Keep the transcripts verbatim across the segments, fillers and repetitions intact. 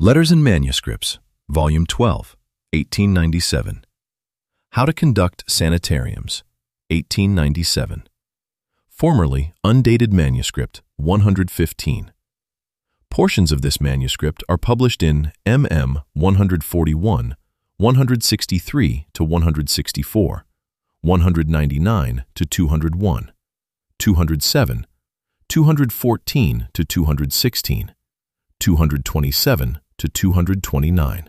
Letters and Manuscripts, Volume twelve, eighteen ninety-seven. How to Conduct Sanitariums, eighteen ninety-seven. Formerly undated manuscript one hundred fifteen. Portions of this manuscript are published in M M one forty-one, one sixty-three to one sixty-four, one ninety-nine to two oh one, two oh seven, two fourteen to two sixteen, two twenty-seven to two twenty-nine.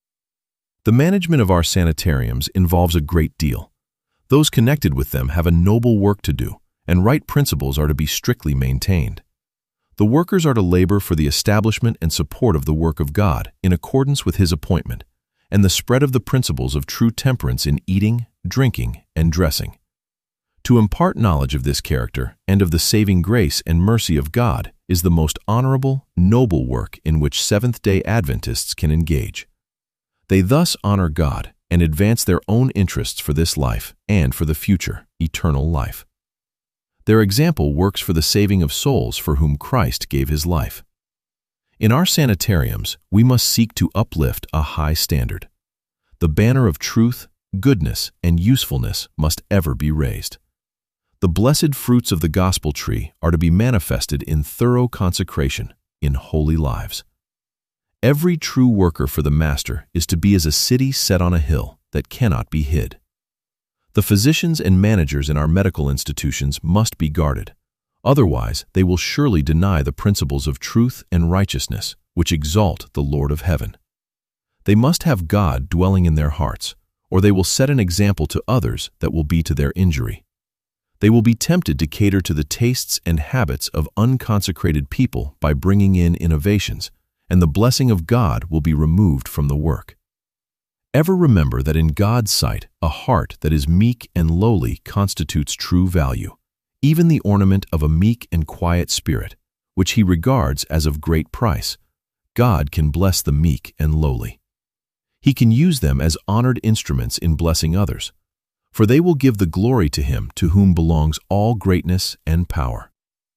The management of our sanitariums involves a great deal. Those connected with them have a noble work to do, and right principles are to be strictly maintained. The workers are to labor for the establishment and support of the work of God in accordance with His appointment, and the spread of the principles of true temperance in eating, drinking, and dressing. To impart knowledge of this character and of the saving grace and mercy of God is the most honorable, noble work in which Seventh-day Adventists can engage. They thus honor God and advance their own interests for this life and for the future, eternal life. Their example works for the saving of souls for whom Christ gave His life. In our sanitariums, we must seek to uplift a high standard. The banner of truth, goodness, and usefulness must ever be raised. The blessed fruits of the gospel tree are to be manifested in thorough consecration, in holy lives. Every true worker for the Master is to be as a city set on a hill that cannot be hid. The physicians and managers in our medical institutions must be guarded. Otherwise, they will surely deny the principles of truth and righteousness, which exalt the Lord of heaven. They must have God dwelling in their hearts, or they will set an example to others that will be to their injury. They will be tempted to cater to the tastes and habits of unconsecrated people by bringing in innovations, and the blessing of God will be removed from the work. Ever remember that in God's sight, a heart that is meek and lowly constitutes true value, even the ornament of a meek and quiet spirit, which He regards as of great price. God can bless the meek and lowly. He can use them as honored instruments in blessing others, for they will give the glory to Him to whom belongs all greatness and power.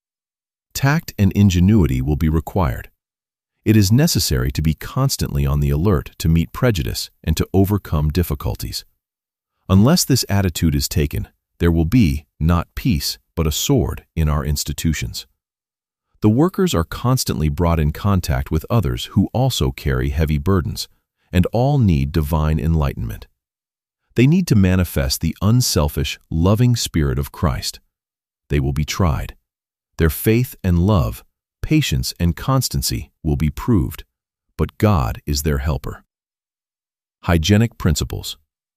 Tact and ingenuity will be required. It is necessary to be constantly on the alert to meet prejudice and to overcome difficulties. Unless this attitude is taken, there will be not peace, but a sword in our institutions. The workers are constantly brought in contact with others who also carry heavy burdens, and all need divine enlightenment. They need to manifest the unselfish, loving spirit of Christ. They will be tried. Their faith and love, patience and constancy will be proved, but God is their helper. Hygienic principles.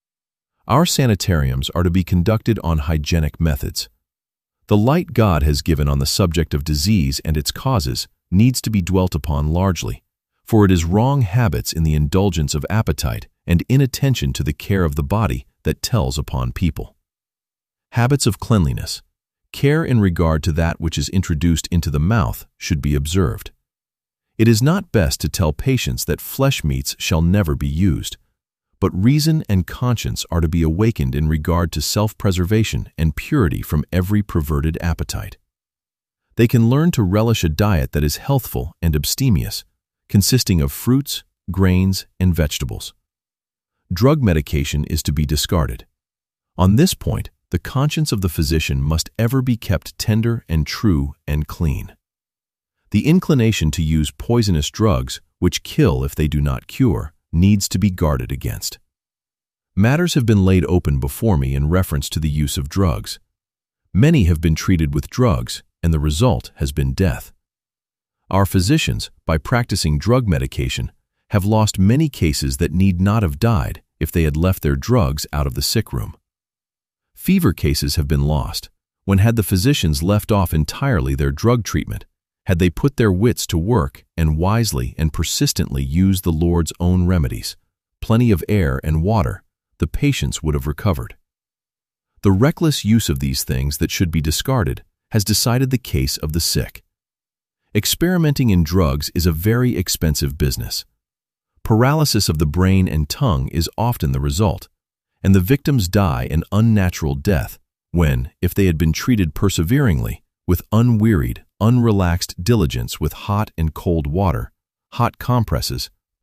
Our sanitariums are to be conducted on hygienic methods. The light God has given on the subject of disease and its causes needs to be dwelt upon largely, for it is wrong habits in the indulgence of appetite and inattention to the care of the body that tells upon people. Habits of cleanliness, care in regard to that which is introduced into the mouth should be observed. It is not best to tell patients that flesh meats shall never be used, but reason and conscience are to be awakened in regard to self-preservation and purity from every perverted appetite. They can learn to relish a diet that is healthful and abstemious, consisting of fruits, grains, and vegetables. Drug medication is to be discarded. On this point, the conscience of the physician must ever be kept tender and true and clean. The inclination to use poisonous drugs, which kill if they do not cure, needs to be guarded against. Matters have been laid open before me in reference to the use of drugs. Many have been treated with drugs, and the result has been death. Our physicians, by practicing drug medication, have lost many cases that need not have died if they had left their drugs out of the sick room. Fever cases have been lost when had the physicians left off entirely their drug treatment, had they put their wits to work and wisely and persistently used the Lord's own remedies, plenty of air and water, the patients would have recovered. The reckless use of these things that should be discarded has decided the case of the sick. Experimenting in drugs is a very expensive business. Paralysis of the brain and tongue is often the result, and the victims die an unnatural death when, if they had been treated perseveringly, with unwearied, unrelaxed diligence with hot and cold water, hot compresses,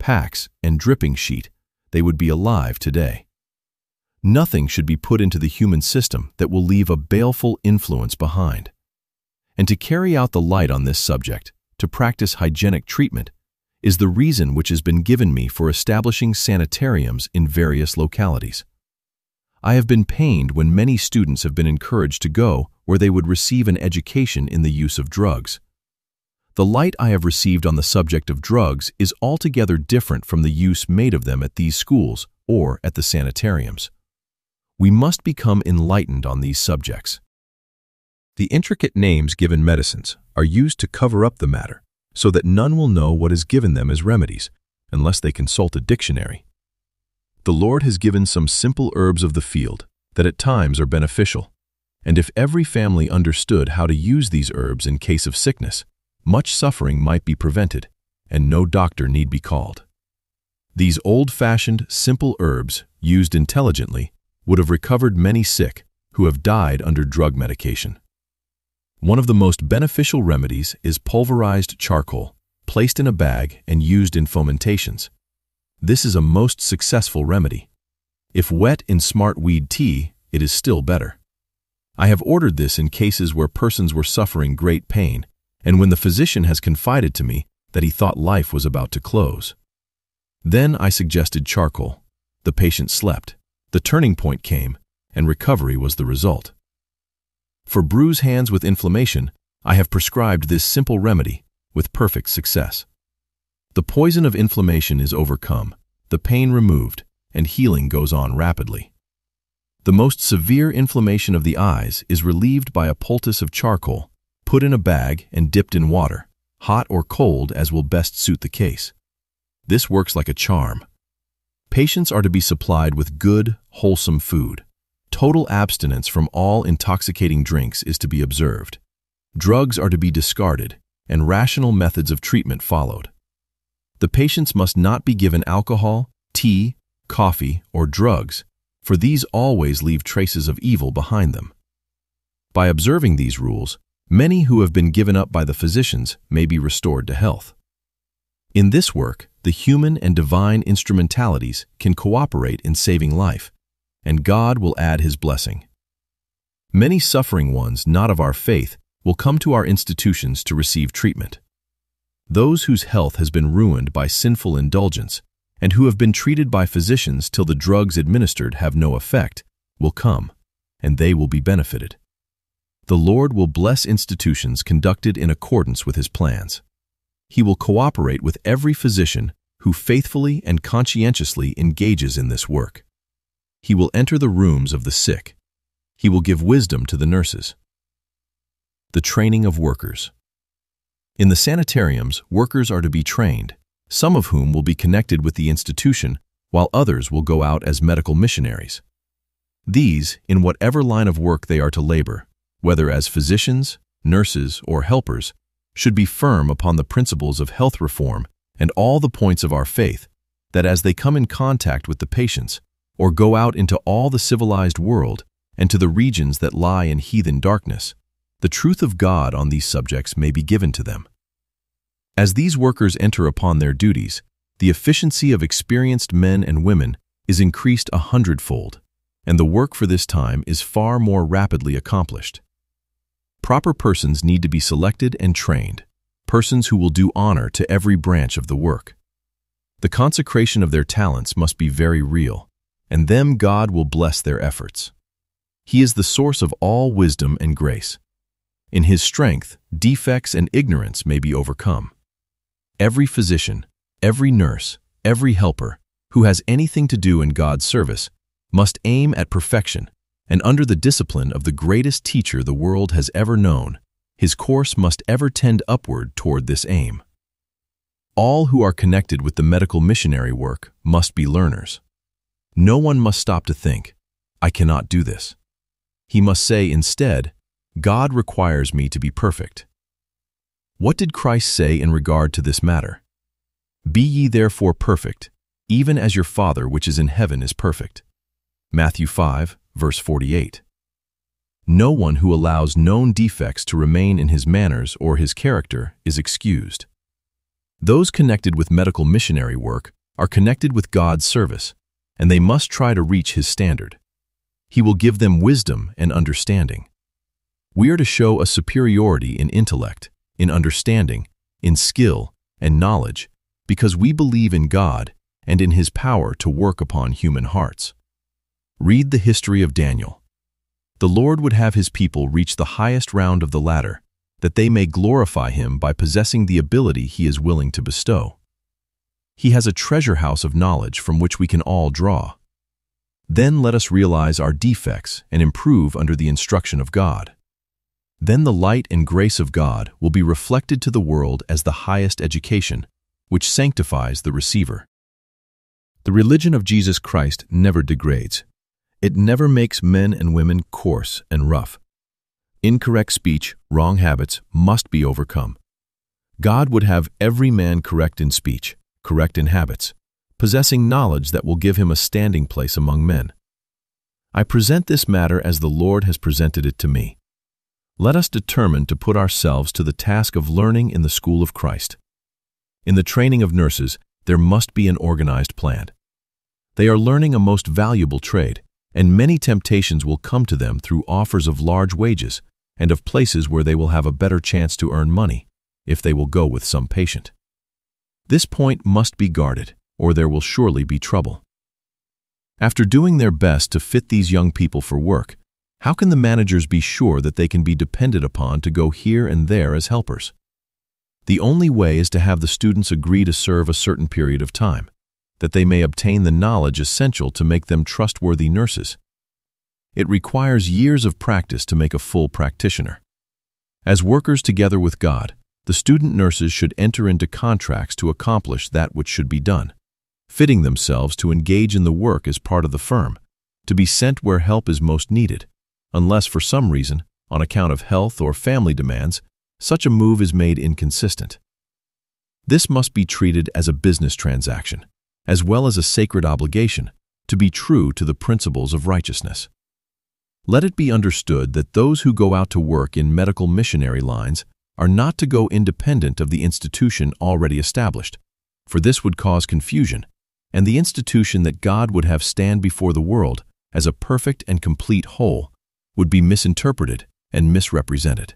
packs, and dripping sheet, they would be alive today. Nothing should be put into the human system that will leave a baleful influence behind. And to carry out the light on this subject, to practice hygienic treatment, is the reason which has been given me for establishing sanitariums in various localities. I have been pained when many students have been encouraged to go where they would receive an education in the use of drugs. The light I have received on the subject of drugs is altogether different from the use made of them at these schools or at the sanitariums. We must become enlightened on these subjects. The intricate names given medicines are used to cover up the matter, so that none will know what is given them as remedies, unless they consult a dictionary. The Lord has given some simple herbs of the field that at times are beneficial, and if every family understood how to use these herbs in case of sickness, much suffering might be prevented, and no doctor need be called. These old-fashioned, simple herbs, used intelligently, would have recovered many sick who have died under drug medication. One of the most beneficial remedies is pulverized charcoal, placed in a bag and used in fomentations. This is a most successful remedy. If wet in smart weed tea, it is still better. I have ordered this in cases where persons were suffering great pain, and when the physician has confided to me that he thought life was about to close. Then I suggested charcoal. The patient slept, the turning point came, and recovery was the result. For bruised hands with inflammation, I have prescribed this simple remedy with perfect success. The poison of inflammation is overcome, the pain removed, and healing goes on rapidly. The most severe inflammation of the eyes is relieved by a poultice of charcoal, put in a bag and dipped in water, hot or cold as will best suit the case. This works like a charm. Patients are to be supplied with good, wholesome food. Total abstinence from all intoxicating drinks is to be observed. Drugs are to be discarded, and rational methods of treatment followed. The patients must not be given alcohol, tea, coffee, or drugs, for these always leave traces of evil behind them. By observing these rules, many who have been given up by the physicians may be restored to health. In this work, the human and divine instrumentalities can cooperate in saving life, and God will add His blessing. Many suffering ones not of our faith will come to our institutions to receive treatment. Those whose health has been ruined by sinful indulgence and who have been treated by physicians till the drugs administered have no effect will come, and they will be benefited. The Lord will bless institutions conducted in accordance with His plans. He will cooperate with every physician who faithfully and conscientiously engages in this work. He will enter the rooms of the sick. He will give wisdom to the nurses. The training of workers. In the sanitariums, workers are to be trained, some of whom will be connected with the institution, while others will go out as medical missionaries. These, in whatever line of work they are to labor, whether as physicians, nurses, or helpers, should be firm upon the principles of health reform and all the points of our faith, that as they come in contact with the patients, or go out into all the civilized world and to the regions that lie in heathen darkness, the truth of God on these subjects may be given to them. As these workers enter upon their duties, the efficiency of experienced men and women is increased a hundredfold, and the work for this time is far more rapidly accomplished. Proper persons need to be selected and trained, persons who will do honor to every branch of the work. The consecration of their talents must be very real, and them God will bless their efforts. He is the source of all wisdom and grace. In His strength, defects and ignorance may be overcome. Every physician, every nurse, every helper who has anything to do in God's service must aim at perfection, and under the discipline of the greatest teacher the world has ever known, his course must ever tend upward toward this aim. All who are connected with the medical missionary work must be learners. No one must stop to think, I cannot do this. He must say instead, God requires me to be perfect. What did Christ say in regard to this matter? Be ye therefore perfect, even as your Father which is in heaven is perfect. Matthew five, verse forty-eight. No one who allows known defects to remain in his manners or his character is excused. Those connected with medical missionary work are connected with God's service, and they must try to reach His standard. He will give them wisdom and understanding. We are to show a superiority in intellect, in understanding, in skill, and knowledge, because we believe in God and in His power to work upon human hearts. Read the history of Daniel. The Lord would have His people reach the highest round of the ladder, that they may glorify Him by possessing the ability He is willing to bestow. He has a treasure house of knowledge from which we can all draw. Then let us realize our defects and improve under the instruction of God. Then the light and grace of God will be reflected to the world as the highest education, which sanctifies the receiver. The religion of Jesus Christ never degrades. It never makes men and women coarse and rough. Incorrect speech, wrong habits must be overcome. God would have every man correct in speech, correct in habits, possessing knowledge that will give him a standing place among men. I present this matter as the Lord has presented it to me. Let us determine to put ourselves to the task of learning in the school of Christ. In the training of nurses, there must be an organized plan. They are learning a most valuable trade, and many temptations will come to them through offers of large wages and of places where they will have a better chance to earn money, if they will go with some patient. This point must be guarded, or there will surely be trouble. After doing their best to fit these young people for work, how can the managers be sure that they can be depended upon to go here and there as helpers? The only way is to have the students agree to serve a certain period of time, that they may obtain the knowledge essential to make them trustworthy nurses. It requires years of practice to make a full practitioner. As workers together with God, the student nurses should enter into contracts to accomplish that which should be done, fitting themselves to engage in the work as part of the firm, to be sent where help is most needed, unless for some reason, on account of health or family demands, such a move is made inconsistent. This must be treated as a business transaction, as well as a sacred obligation, to be true to the principles of righteousness. Let it be understood that those who go out to work in medical missionary lines are not to go independent of the institution already established, for this would cause confusion, and the institution that God would have stand before the world as a perfect and complete whole would be misinterpreted and misrepresented.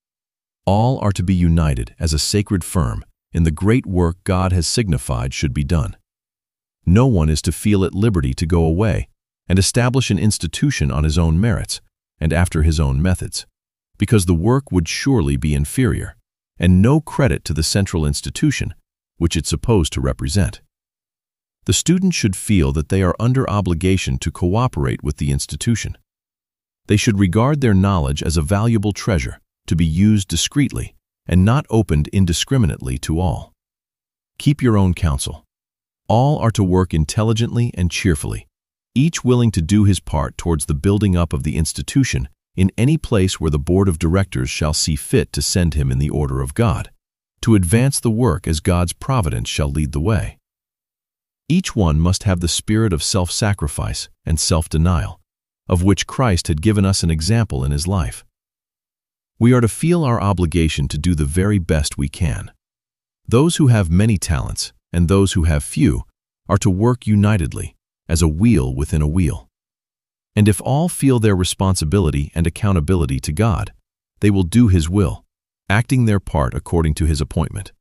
All are to be united as a sacred firm in the great work God has signified should be done. No one is to feel at liberty to go away and establish an institution on his own merits and after his own methods, because the work would surely be inferior, and no credit to the central institution which it's supposed to represent. The student should feel that they are under obligation to cooperate with the institution. They should regard their knowledge as a valuable treasure to be used discreetly and not opened indiscriminately to all. Keep your own counsel. All are to work intelligently and cheerfully, each willing to do his part towards the building up of the institution in any place where the board of directors shall see fit to send him in the order of God, to advance the work as God's providence shall lead the way. Each one must have the spirit of self-sacrifice and self-denial, of which Christ had given us an example in his life. We are to feel our obligation to do the very best we can. Those who have many talents and those who have few are to work unitedly, as a wheel within a wheel. And if all feel their responsibility and accountability to God, they will do His will, acting their part according to His appointment.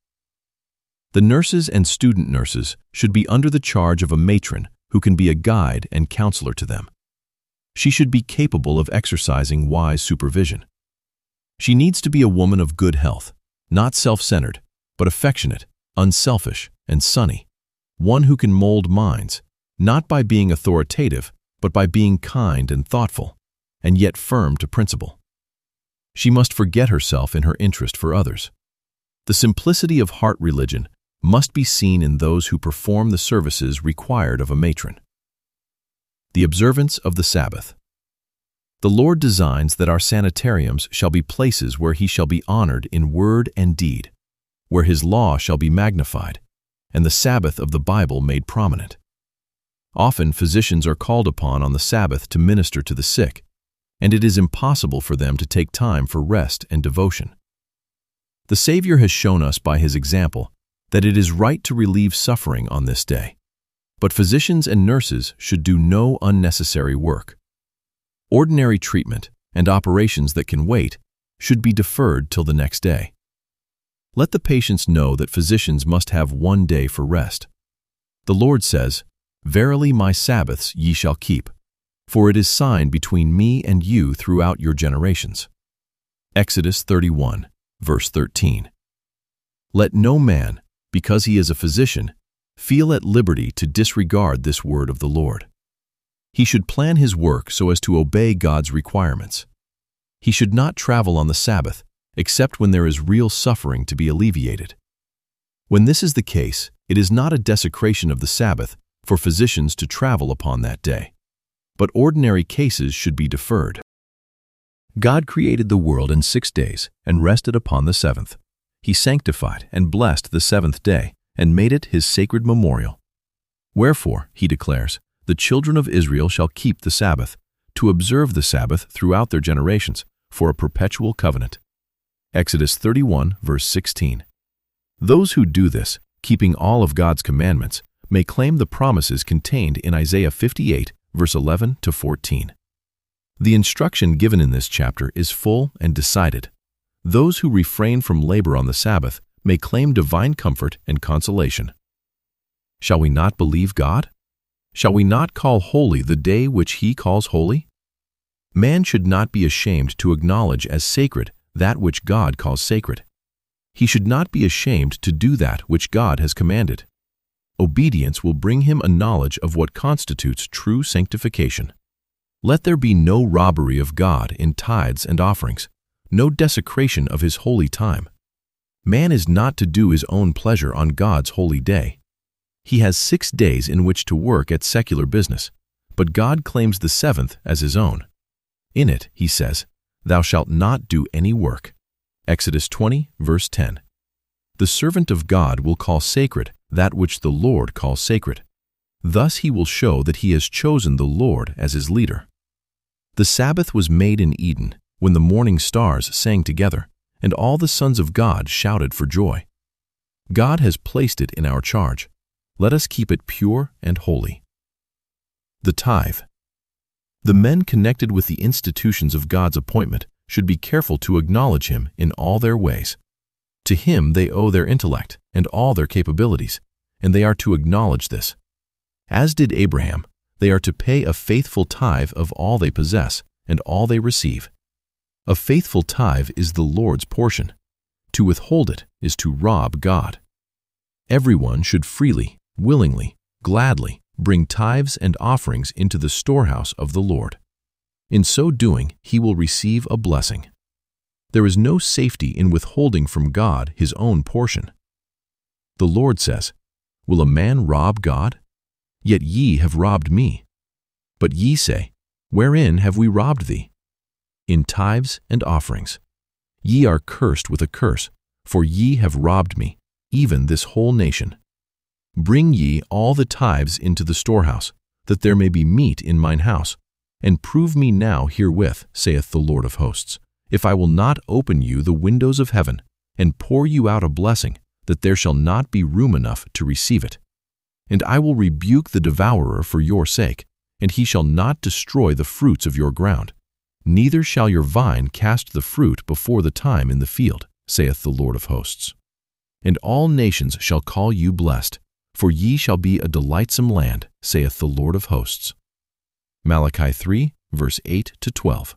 The nurses and student nurses should be under the charge of a matron who can be a guide and counselor to them. She should be capable of exercising wise supervision. She needs to be a woman of good health, not self-centered, but affectionate, unselfish, and sunny, one who can mold minds, not by being authoritative, but by being kind and thoughtful, and yet firm to principle. She must forget herself in her interest for others. The simplicity of heart religion must be seen in those who perform the services required of a matron. The observance of the Sabbath. The Lord designs that our sanitariums shall be places where He shall be honored in word and deed, where His law shall be magnified, and the Sabbath of the Bible made prominent. Often physicians are called upon on the Sabbath to minister to the sick, and it is impossible for them to take time for rest and devotion. The Savior has shown us by His example that it is right to relieve suffering on this day, but physicians and nurses should do no unnecessary work. Ordinary treatment and operations that can wait should be deferred till the next day. Let the patients know that physicians must have one day for rest. The Lord says, "Verily my Sabbaths ye shall keep, for it is sign between me and you throughout your generations." Exodus thirty-one, verse thirteen. Let no man, because he is a physician, feel at liberty to disregard this word of the Lord. He should plan his work so as to obey God's requirements. He should not travel on the Sabbath, except when there is real suffering to be alleviated. When this is the case, it is not a desecration of the Sabbath for physicians to travel upon that day, but ordinary cases should be deferred. God created the world in six days and rested upon the seventh. He sanctified and blessed the seventh day and made it his sacred memorial. Wherefore, he declares, the children of Israel shall keep the Sabbath, to observe the Sabbath throughout their generations, for a perpetual covenant. Exodus thirty-one, verse sixteen. Those who do this, keeping all of God's commandments, may claim the promises contained in Isaiah fifty-eight, verse eleven to fourteen. The instruction given in this chapter is full and decided. Those who refrain from labor on the Sabbath may claim divine comfort and consolation. Shall we not believe God? Shall we not call holy the day which He calls holy? Man should not be ashamed to acknowledge as sacred that which God calls sacred. He should not be ashamed to do that which God has commanded. Obedience will bring him a knowledge of what constitutes true sanctification. Let there be no robbery of God in tithes and offerings, no desecration of His holy time. Man is not to do his own pleasure on God's holy day. He has six days in which to work at secular business, but God claims the seventh as His own. In it, He says, "Thou shalt not do any work." Exodus twenty, verse ten. The servant of God will call sacred that which the Lord calls sacred. Thus he will show that he has chosen the Lord as his leader. The Sabbath was made in Eden, when the morning stars sang together, and all the sons of God shouted for joy. God has placed it in our charge. Let us keep it pure and holy. The tithe. The men connected with the institutions of God's appointment should be careful to acknowledge Him in all their ways. To Him they owe their intellect and all their capabilities, and they are to acknowledge this. As did Abraham, they are to pay a faithful tithe of all they possess and all they receive. A faithful tithe is the Lord's portion. To withhold it is to rob God. Everyone should freely, willingly, gladly bring tithes and offerings into the storehouse of the Lord. In so doing, he will receive a blessing. There is no safety in withholding from God His own portion. The Lord says, "Will a man rob God? Yet ye have robbed me." But ye say, "Wherein have we robbed thee?" In tithes and offerings. Ye are cursed with a curse, for ye have robbed me, even this whole nation. Bring ye all the tithes into the storehouse, that there may be meat in mine house, and prove me now herewith, saith the Lord of hosts, if I will not open you the windows of heaven, and pour you out a blessing, that there shall not be room enough to receive it. And I will rebuke the devourer for your sake, and he shall not destroy the fruits of your ground. Neither shall your vine cast the fruit before the time in the field, saith the Lord of hosts. And all nations shall call you blessed, for ye shall be a delightsome land, saith the Lord of hosts. Malachi three, verse eight to twelve.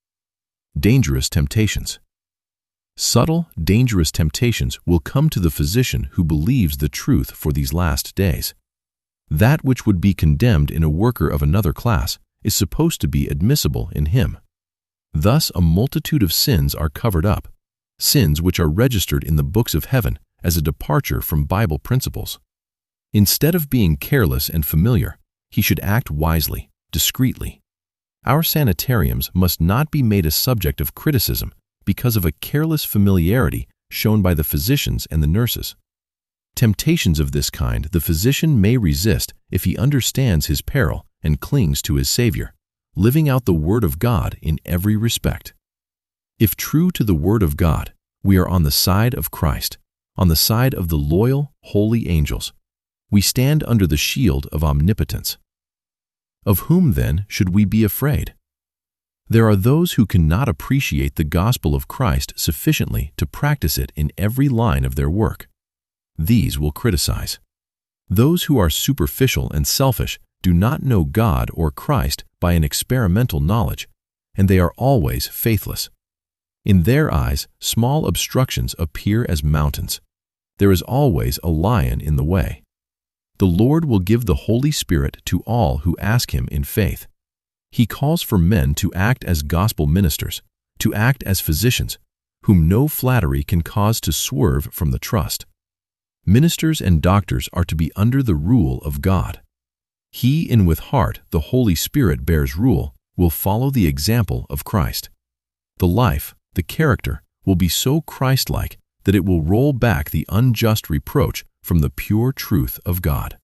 Dangerous temptations. Subtle, dangerous temptations will come to the physician who believes the truth for these last days. That which would be condemned in a worker of another class is supposed to be admissible in him. Thus a multitude of sins are covered up, sins which are registered in the books of heaven as a departure from Bible principles. Instead of being careless and familiar, he should act wisely, discreetly. Our sanitariums must not be made a subject of criticism because of a careless familiarity shown by the physicians and the nurses. Temptations of this kind the physician may resist if he understands his peril and clings to his Savior, living out the Word of God in every respect. If true to the Word of God, we are on the side of Christ, on the side of the loyal, holy angels. We stand under the shield of omnipotence. Of whom, then, should we be afraid? There are those who cannot appreciate the gospel of Christ sufficiently to practice it in every line of their work. These will criticize. Those who are superficial and selfish do not know God or Christ by an experimental knowledge, and they are always faithless. In their eyes, small obstructions appear as mountains. There is always a lion in the way. The Lord will give the Holy Spirit to all who ask Him in faith. He calls for men to act as gospel ministers, to act as physicians, whom no flattery can cause to swerve from the trust. Ministers and doctors are to be under the rule of God. He in with heart the Holy Spirit bears rule will follow the example of Christ. The life, the character, will be so Christ-like that it will roll back the unjust reproach from the pure truth of God.